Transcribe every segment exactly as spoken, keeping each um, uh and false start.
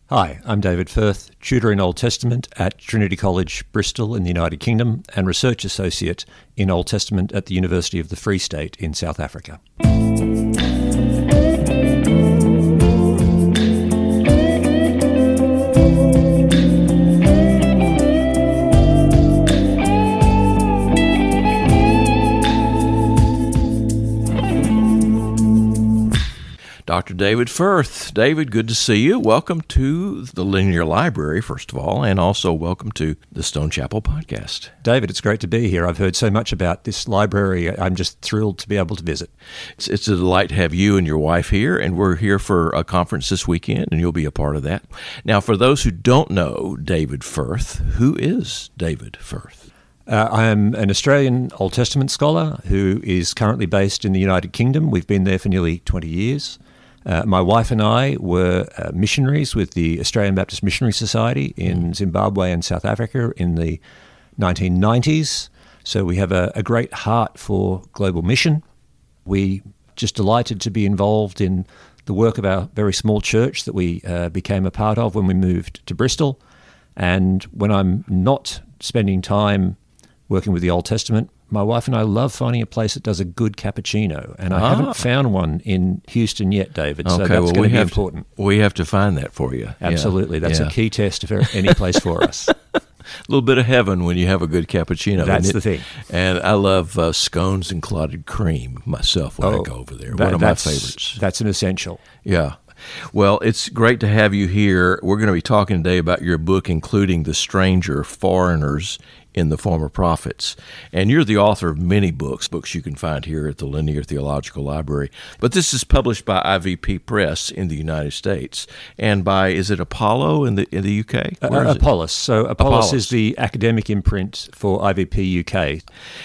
Hi, I'm David Firth, tutor in Old Testament at Trinity College, Bristol in the United Kingdom, and research associate in Old Testament at the University of the Free State in South Africa. Doctor David Firth. David, good to see you. Welcome to the Linear Library, first of all, and also welcome to the Stone Chapel podcast. David, it's great to be here. I've heard so much about this library. I'm just thrilled to be able to visit. It's, it's a delight to have you and your wife here, and we're here for a conference this weekend, and you'll be a part of that. Now, for those who don't know David Firth, who is David Firth? Uh, I am an Australian Old Testament scholar who is currently based in the United Kingdom. We've been there for nearly twenty years. Uh, my wife and I were uh, missionaries with the Australian Baptist Missionary Society in Zimbabwe and South Africa in the nineteen nineties. So we have a, a great heart for global mission. We just delighted to be involved in the work of our very small church that we uh, became a part of when we moved to Bristol. And when I'm not spending time working with the Old Testament, my wife and I love finding a place that does a good cappuccino, and I ah. haven't found one in Houston yet, David, so okay, that's well, going to be have important. To, we have to find that for you. Absolutely. Yeah. That's yeah. a key test of any place for us. A little bit of heaven when you have a good cappuccino. That's the thing. And I love uh, scones and clotted cream myself when oh, I go over there. That, one of my favorites. That's an essential. Yeah. Well, it's great to have you here. We're going to be talking today about your book, including The Stranger, Foreigners in the Former Prophets. And you're the author of many books, books you can find here at the Linear Theological Library. But this is published by I V P Press in the United States and by, is it Apollo in the in the U K? Uh, Apollos. So Apollos, Apollos is the academic imprint for I V P U K.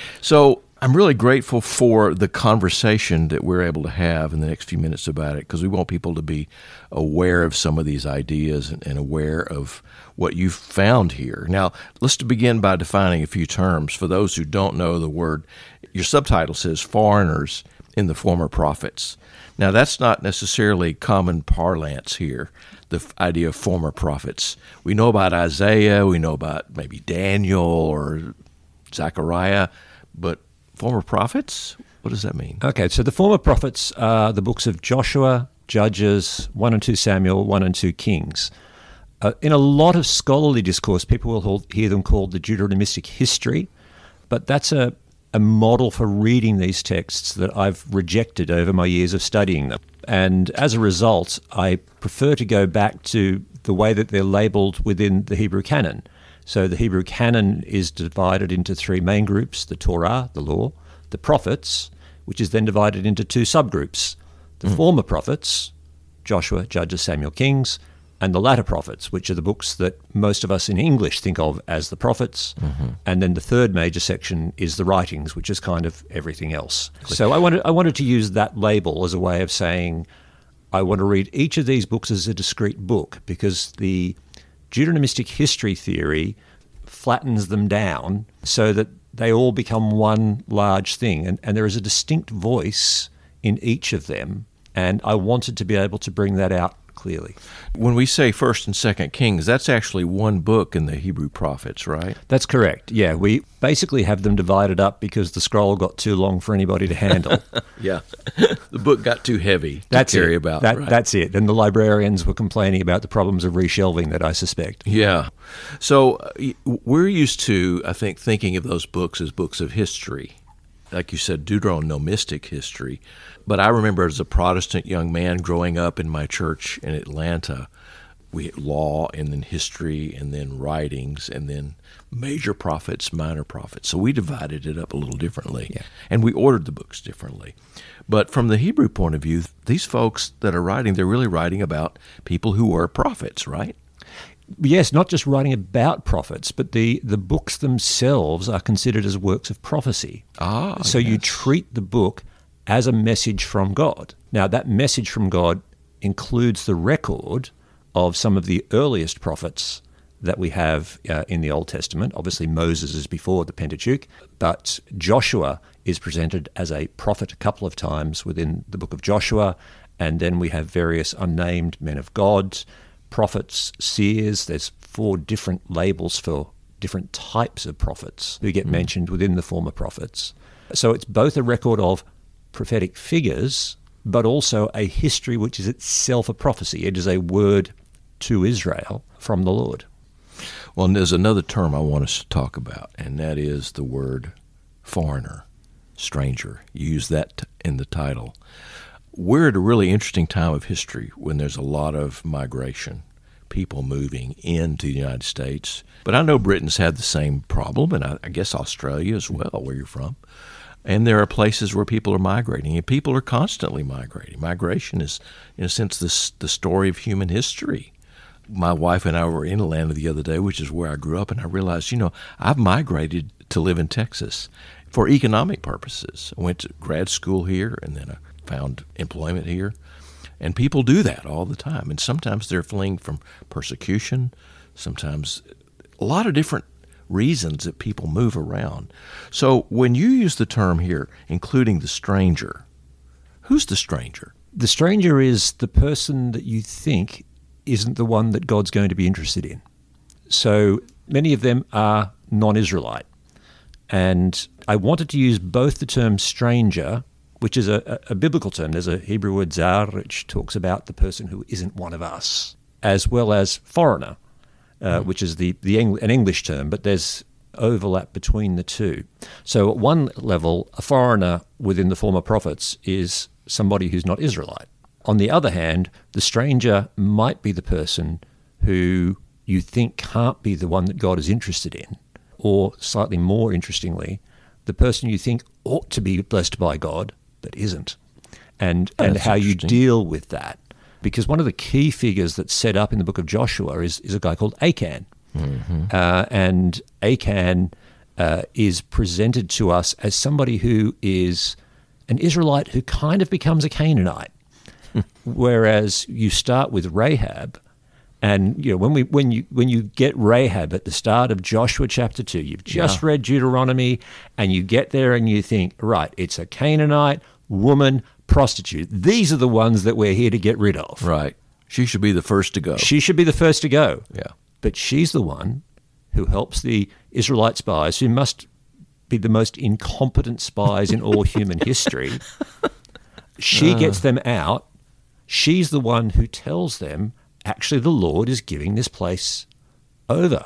So I'm really grateful for the conversation that we're able to have in the next few minutes about it, because we want people to be aware of some of these ideas and, and aware of what you've found here. Now, let's begin by defining a few terms. For those who don't know the word, your subtitle says foreigners in the former prophets. Now, that's not necessarily common parlance here, the f- idea of former prophets. We know about Isaiah, we know about maybe Daniel or Zechariah, but former prophets? What does that mean? Okay, so the former prophets are the books of Joshua, Judges, one and two Samuel, one and two Kings. Uh, in a lot of scholarly discourse, people will hold, hear them called the Deuteronomistic history, but that's a, a model for reading these texts that I've rejected over my years of studying them. And as a result, I prefer to go back to the way that they're labeled within the Hebrew canon. So the Hebrew canon is divided into three main groups: the Torah, the law, the prophets, which is then divided into two subgroups: the mm. former prophets, Joshua, Judges, Samuel, Kings, and the latter prophets, which are the books that most of us in English think of as the prophets. Mm-hmm. And then the third major section is the writings, which is kind of everything else. So I wanted, I wanted to use that label as a way of saying I want to read each of these books as a discrete book, because the Deuteronomistic history theory flattens them down so that they all become one large thing. And, and there is a distinct voice in each of them. And I wanted to be able to bring that out clearly. When we say First and Second Kings, that's actually one book in the Hebrew prophets, right? That's correct. Yeah, we basically have them divided up because the scroll got too long for anybody to handle. Yeah, the book got too heavy to that's carry it. about. That, right? That's it. And the librarians were complaining about the problems of reshelving that, I suspect. Yeah. So uh, we're used to, I think, thinking of those books as books of history. Like you said, Deuteronomistic history. But I remember as a Protestant young man growing up in my church in Atlanta, we had law and then history and then writings and then major prophets, minor prophets. So we divided it up a little differently. Yeah. And we ordered the books differently. But from the Hebrew point of view, these folks that are writing, they're really writing about people who were prophets, right? Yes, not just writing about prophets, but the, the books themselves are considered as works of prophecy. Ah, so yes. you treat the book as a message from God. Now, that message from God includes the record of some of the earliest prophets that we have uh, in the Old Testament. Obviously, Moses is before the Pentateuch, but Joshua is presented as a prophet a couple of times within the book of Joshua, and then we have various unnamed men of God prophets, seers. There's four different labels for different types of prophets who get mm. mentioned within the former prophets. So it's both a record of prophetic figures, but also a history which is itself a prophecy. It is a word to Israel from the Lord. Well, and there's another term I want us to talk about, and that is the word foreigner, stranger. You use that in the title. We're at a really interesting time of history when there's a lot of migration, people moving into the United States. But I know Britain's had the same problem, and I, I guess Australia as well, where you're from. And there are places where people are migrating, and people are constantly migrating. Migration is, in a sense, this, the story of human history. My wife and I were in Atlanta the other day, which is where I grew up, and I realized, you know, I've migrated to live in Texas for economic purposes. I went to grad school here, and then I found employment here. And people do that all the time. And sometimes they're fleeing from persecution, sometimes a lot of different reasons that people move around. So when you use the term here, including the stranger, who's the stranger? The stranger is the person that you think isn't the one that God's going to be interested in. So many of them are non-Israelite. And I wanted to use both the term stranger, which is a, a biblical term. There's a Hebrew word zar, which talks about the person who isn't one of us, as well as foreigner, uh, mm. which is the, the Eng- an English term, but there's overlap between the two. So at one level, a foreigner within the former prophets is somebody who's not Israelite. On the other hand, the stranger might be the person who you think can't be the one that God is interested in, or slightly more interestingly, the person you think ought to be blessed by God, but isn't, and oh, and how you deal with that. Because one of the key figures that's set up in the book of Joshua is, is a guy called Achan. Mm-hmm. Uh, and Achan uh, is presented to us as somebody who is an Israelite who kind of becomes a Canaanite. Whereas you start with Rahab, and you know when we when you when you get Rahab at the start of Joshua chapter two, you've just yeah. read Deuteronomy, and you get there and you think, right, it's a Canaanite woman prostitute. These are the ones that we're here to get rid of. Right. She should be the first to go. She should be the first to go. Yeah. But she's the one who helps the Israelite spies, who must be the most incompetent spies in all human history. She uh. gets them out. She's the one who tells them, actually, the Lord is giving this place over.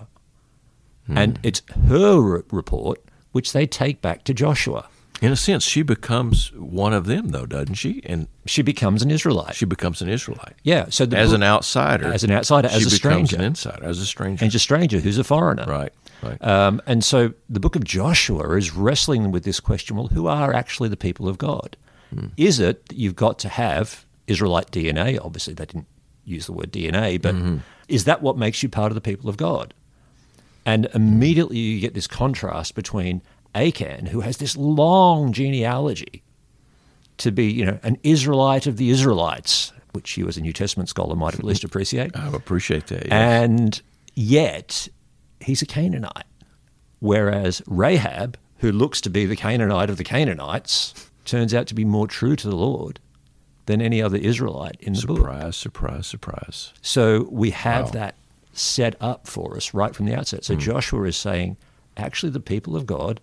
Hmm. And it's her re- report, which they take back to Joshua. In a sense, she becomes one of them, though, doesn't she? And she becomes an Israelite. She becomes an Israelite. Yeah. So the as book, an outsider. As an outsider, as a stranger. She becomes an insider, as a stranger. And a stranger who's a foreigner. Right, right. Um, and so the book of Joshua is wrestling with this question, well, who are actually the people of God? Hmm. Is it that you've got to have Israelite D N A? Obviously, they didn't use the word D N A, but mm-hmm. is that what makes you part of the people of God? And immediately you get this contrast between Achan, who has this long genealogy to be, you know, an Israelite of the Israelites, which you as a New Testament scholar might at least appreciate. I appreciate that, yes. And yet he's a Canaanite, whereas Rahab, who looks to be the Canaanite of the Canaanites, turns out to be more true to the Lord than any other Israelite in the surprise, book. Surprise, surprise, surprise. So we have wow. that set up for us right from the outset. So mm. Joshua is saying, actually, the people of God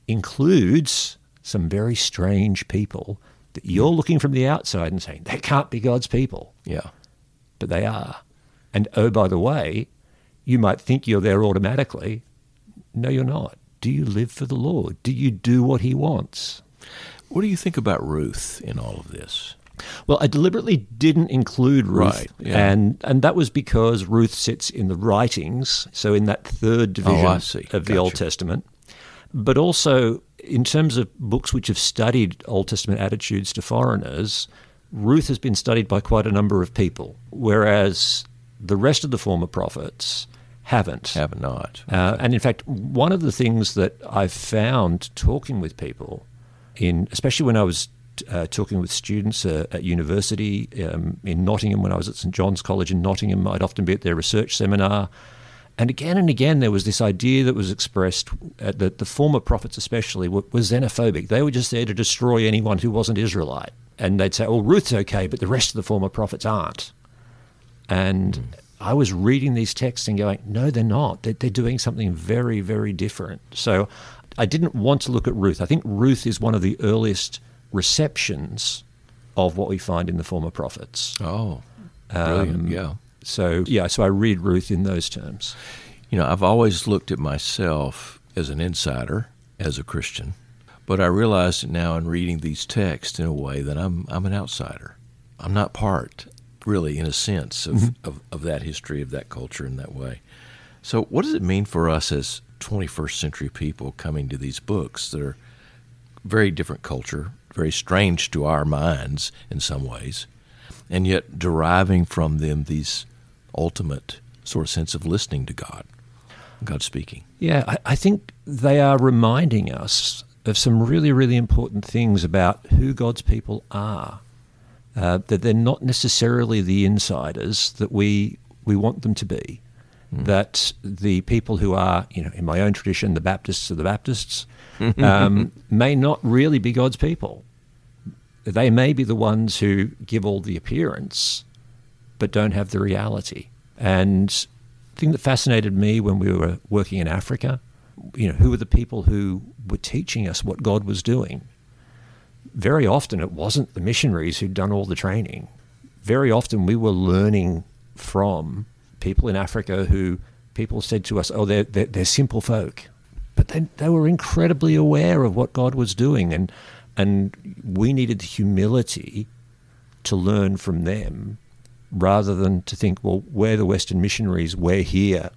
includes some very strange people that you're looking from the outside and saying, they can't be God's people. Yeah. But they are. And oh, by the way, you might think you're there automatically. No, you're not. Do you live for the Lord? Do you do what he wants? What do you think about Ruth in all of this? Well, I deliberately didn't include Ruth, right, yeah. and and that was because Ruth sits in the writings, so in that third division oh, of Got the Old you. Testament. But also, in terms of books which have studied Old Testament attitudes to foreigners, Ruth has been studied by quite a number of people, whereas the rest of the former prophets haven't. Have not. Okay. Uh, and in fact, one of the things that I've found talking with people, in especially when I was Uh, talking with students uh, at university um, in Nottingham, when I was at St John's College in Nottingham, I'd often be at their research seminar. And again and again, there was this idea that was expressed uh, that the former prophets especially were, were xenophobic. They were just there to destroy anyone who wasn't Israelite. And they'd say, oh, Ruth's okay, but the rest of the former prophets aren't. And mm. I was reading these texts and going, no, they're not. They're, they're doing something very, very different. So I didn't want to look at Ruth. I think Ruth is one of the earliest receptions of what we find in the former prophets. Oh, brilliant, um, yeah. So, yeah, so I read Ruth in those terms. You know, I've always looked at myself as an insider, as a Christian, but I realize now in reading these texts in a way that I'm I'm an outsider. I'm not part, really, in a sense, of, mm-hmm. of, of that history, of that culture in that way. So what does it mean for us as twenty-first century people coming to these books that are very different culture, very strange to our minds in some ways, and yet deriving from them these ultimate sort of sense of listening to God, God speaking? Yeah, I, I think they are reminding us of some really, really important things about who God's people are, uh, that they're not necessarily the insiders that we we want them to be, mm. that the people who are, you know, in my own tradition, the Baptists are the Baptists, um, may not really be God's people. They may be the ones who give all the appearance, but don't have the reality. And the thing that fascinated me when we were working in Africa, you know, who were the people who were teaching us what God was doing? Very often it wasn't the missionaries who'd done all the training. Very often we were learning from people in Africa who people said to us, oh, they're, they're, they're simple folk. But they, they were incredibly aware of what God was doing, and and we needed the humility to learn from them rather than to think, well, we're the Western missionaries, we're here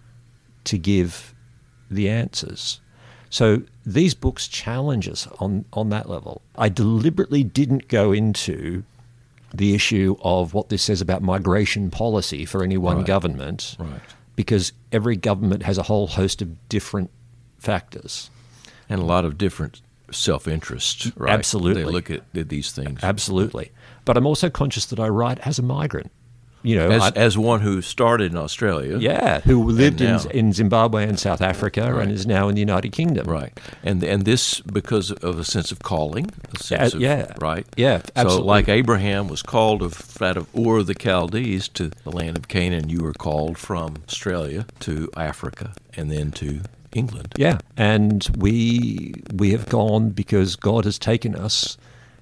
to give the answers. So these books challenge us on, on that level. I deliberately didn't go into the issue of what this says about migration policy for any one right. government, right. because every government has a whole host of different factors. And a lot of different self-interest, right? Absolutely. They look at, at these things. Absolutely. But I'm also conscious that I write as a migrant. You know, as, I, as one who started in Australia. Yeah, who lived in, now, in Zimbabwe and South Africa right. and is now in the United Kingdom. Right. And and this because of a sense of calling, a sense uh, of, yeah. right? Yeah, absolutely. So like Abraham was called of, out of Ur of the Chaldees to the land of Canaan, you were called from Australia to Africa and then to England. Yeah, and we we have gone because God has taken us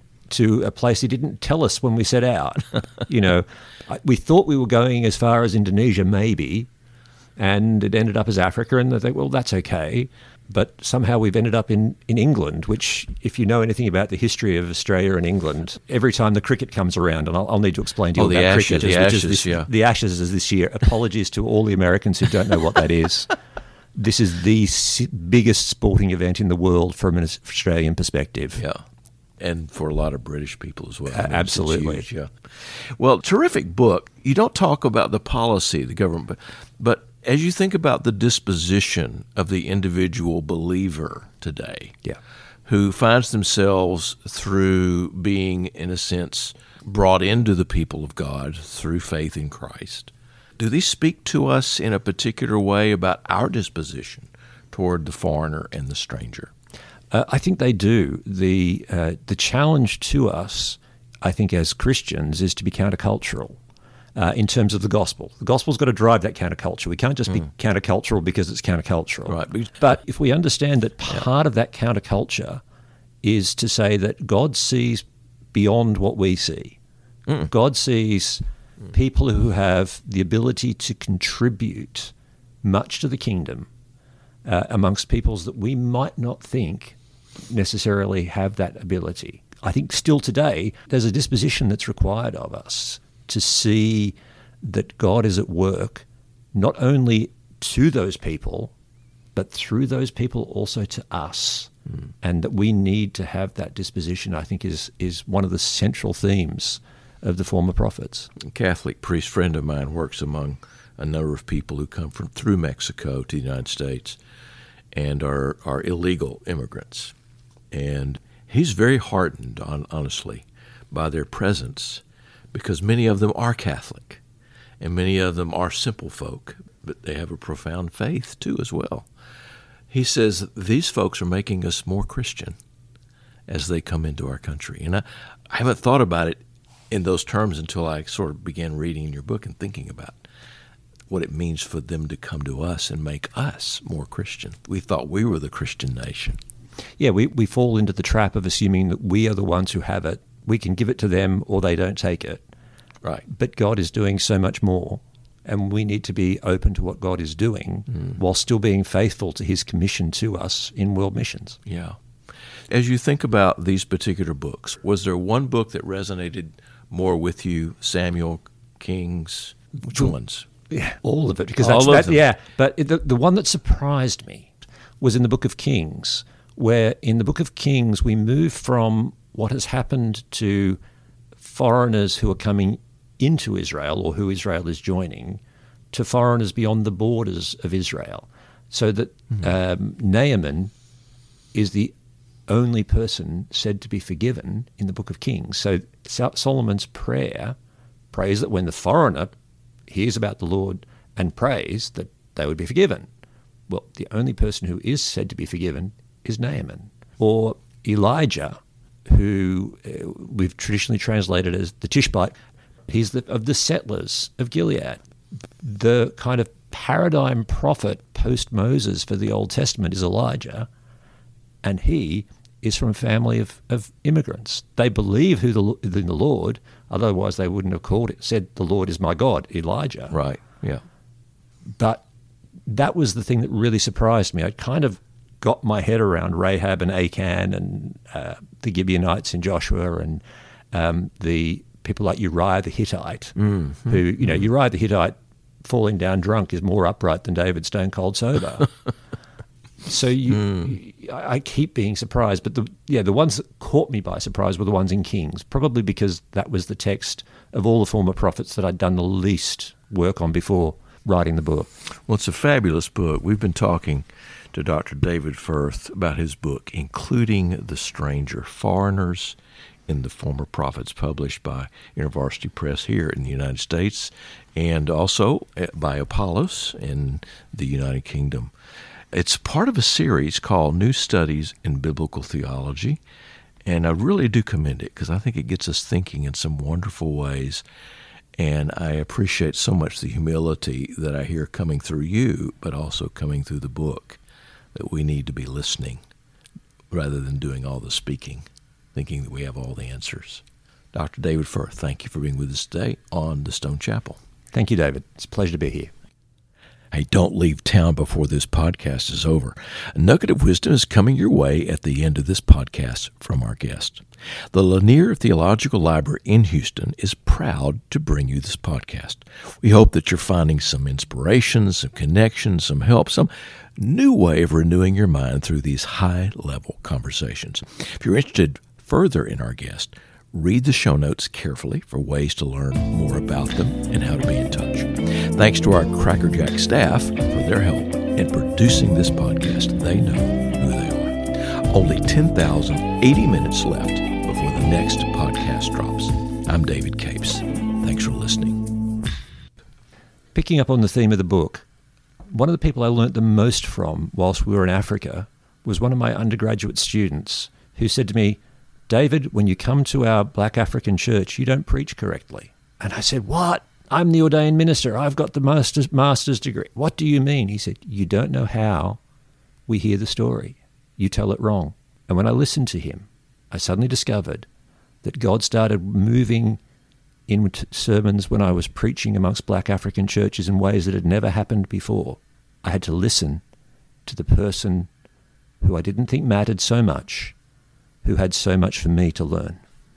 to a place He didn't tell us when we set out. You know, we thought we were going as far as Indonesia, maybe, and it ended up as Africa, and they think, well, that's okay. But somehow we've ended up in, in England, which, if you know anything about the history of Australia and England, every time the cricket comes around, and I'll, I'll need to explain to you oh, about the ashes, cricket. The which Ashes, is this, yeah. The Ashes is this year. Apologies to all the Americans who don't know what that is. This is the biggest sporting event in the world from an Australian perspective. Yeah. And for a lot of British people as well. I mean, Absolutely. Huge, yeah. Well, terrific book. You don't talk about the policy of the government, but, but as you think about the disposition of the individual believer today, yeah. who finds themselves through being, in a sense, brought into the people of God through faith in Christ, do these speak to us in a particular way about our disposition toward the foreigner and the stranger? Uh, I think they do. The uh, the challenge to us, I think, as Christians, is to be countercultural uh, in terms of the gospel. The gospel's got to drive that counterculture. We can't just be mm. countercultural because it's countercultural. Right. But if we understand that part yeah. of that counterculture is to say that God sees beyond what we see. Mm. God sees mm. people who have the ability to contribute much to the kingdom uh, amongst peoples that we might not think necessarily have that ability. I think still today there's a disposition that's required of us to see that God is at work not only to those people but through those people also to us, mm. and that we need to have that disposition. I think is is one of the central themes of the former prophets. A Catholic priest friend of mine works among a number of people who come from through Mexico to the United States and are are illegal immigrants. And he's very heartened, on, honestly, by their presence, because many of them are Catholic, and many of them are simple folk, but they have a profound faith, too, as well. He says, these folks are making us more Christian as they come into our country. And I, I haven't thought about it in those terms until I sort of began reading your book and thinking about what it means for them to come to us and make us more Christian. We thought we were the Christian nation. Yeah, we, we fall into the trap of assuming that we are the ones who have it. We can give it to them or they don't take it. Right. But God is doing so much more, and we need to be open to what God is doing mm. while still being faithful to his commission to us in world missions. Yeah. As you think about these particular books, was there one book that resonated more with you, Samuel, Kings, which ones? Yeah, all of it. Because all that's, of that, them. Yeah, but the, the one that surprised me was in the Book of Kings, where in the Book of Kings we move from what has happened to foreigners who are coming into Israel or who Israel is joining to foreigners beyond the borders of Israel. So that mm-hmm. um, Naaman is the only person said to be forgiven in the Book of Kings. So Solomon's prayer prays that when the foreigner hears about the Lord and prays that they would be forgiven. Well, the only person who is said to be forgiven is Naaman. Or Elijah, who uh, we've traditionally translated as the Tishbite. He's the, of the settlers of Gilead. The kind of paradigm prophet post-Moses for the Old Testament is Elijah, and he is from a family of, of immigrants. They believe who the, in the Lord, otherwise they wouldn't have called it, said, the Lord is my God, Elijah. Right, yeah. But that was the thing that really surprised me. I kind of got my head around Rahab and Achan and uh, the Gibeonites in Joshua and um, the people like Uriah the Hittite, mm-hmm. who, you know, Uriah the Hittite falling down drunk is more upright than David stone cold sober. So you, mm. I keep being surprised, but the yeah the ones that caught me by surprise were the ones in Kings, probably because that was the text of all the former prophets that I'd done the least work on before writing the book. Well, it's a fabulous book. We've been talking to Doctor David Firth about his book, Including the Stranger, Foreigners in the Former Prophets, published by InterVarsity Press here in the United States, and also by Apollos in the United Kingdom. It's part of a series called New Studies in Biblical Theology, and I really do commend it because I think it gets us thinking in some wonderful ways, and I appreciate so much the humility that I hear coming through you, but also coming through the book, that we need to be listening rather than doing all the speaking, thinking that we have all the answers. Doctor David Firth, thank you for being with us today on The Stone Chapel. Thank you, David. It's a pleasure to be here. Hey, don't leave town before this podcast is over. A nugget of wisdom is coming your way at the end of this podcast from our guest. The Lanier Theological Library in Houston is proud to bring you this podcast. We hope that you're finding some inspiration, some connection, some help, some new way of renewing your mind through these high-level conversations. If you're interested further in our guest, read the show notes carefully for ways to learn more about them and how to be in touch. Thanks to our Crackerjack staff for their help in producing this podcast. They know who they are. Only ten thousand eighty minutes left before the next podcast drops. I'm David Capes. Thanks for listening. Picking up on the theme of the book, one of the people I learnt the most from whilst we were in Africa was one of my undergraduate students who said to me, David, when you come to our Black African church, you don't preach correctly. And I said, what? I'm the ordained minister. I've got the master's, master's degree. What do you mean? He said, you don't know how we hear the story. You tell it wrong. And when I listened to him, I suddenly discovered that God started moving in sermons when I was preaching amongst Black African churches in ways that had never happened before. I had to listen to the person who I didn't think mattered so much, who had so much for me to learn.